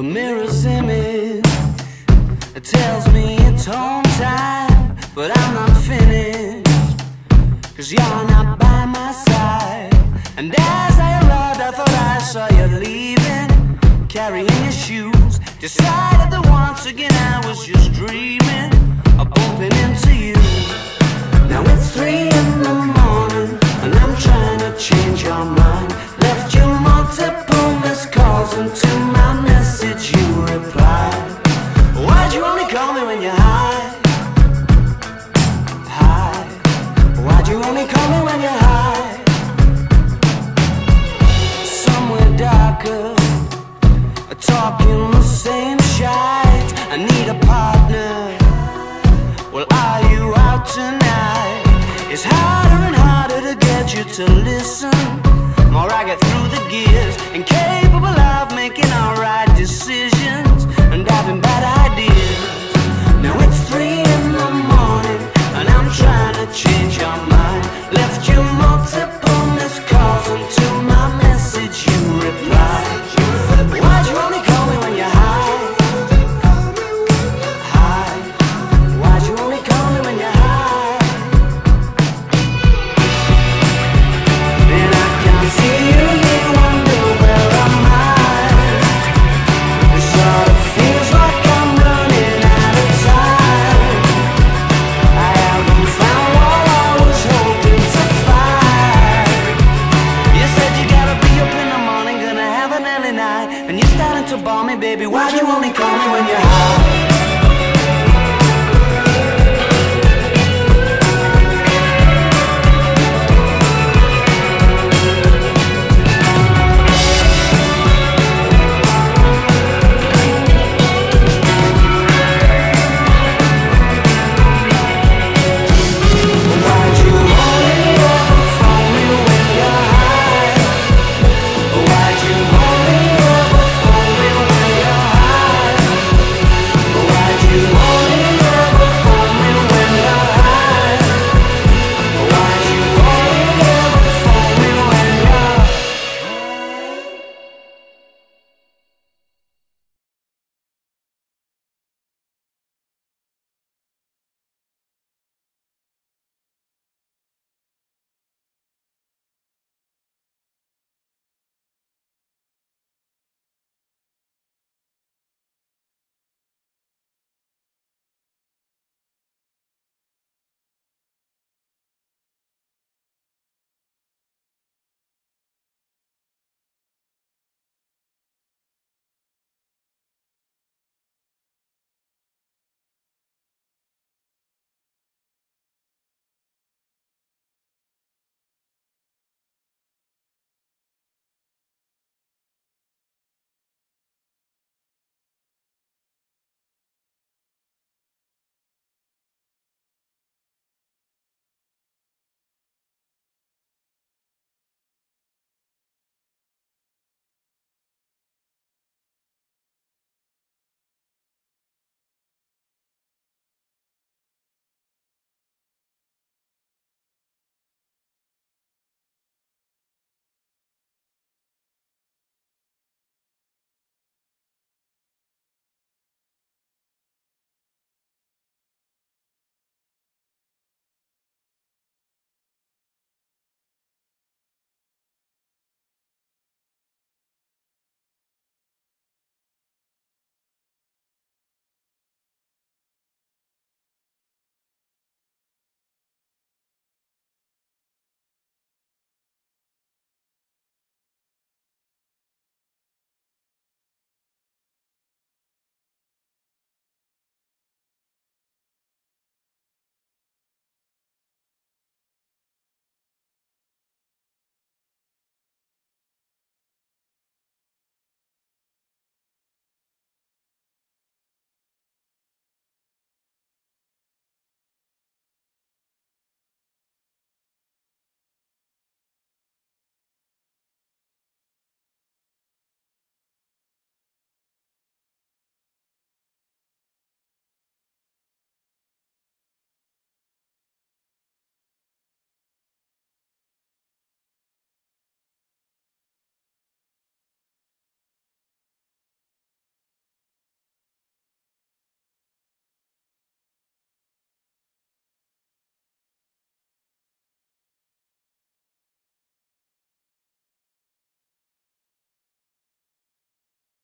The mirror's image, it tells me it's home time, but I'm not finished, 'cause you're not by my side. And as I arrived, I thought I saw you leaving, carrying your shoes. Decided that once again I was just dreaming of bumping into you. Now it's 3 in the morning and I'm trying to change your mind. Left you multiple missed calls, and to my message you replied. Why'd you only call me when you're high? High. Why'd you only call me when you're high? Somewhere darker, talking the same shite. I need a partner. Well, are you out tonight? It's harder and harder to get you to listen.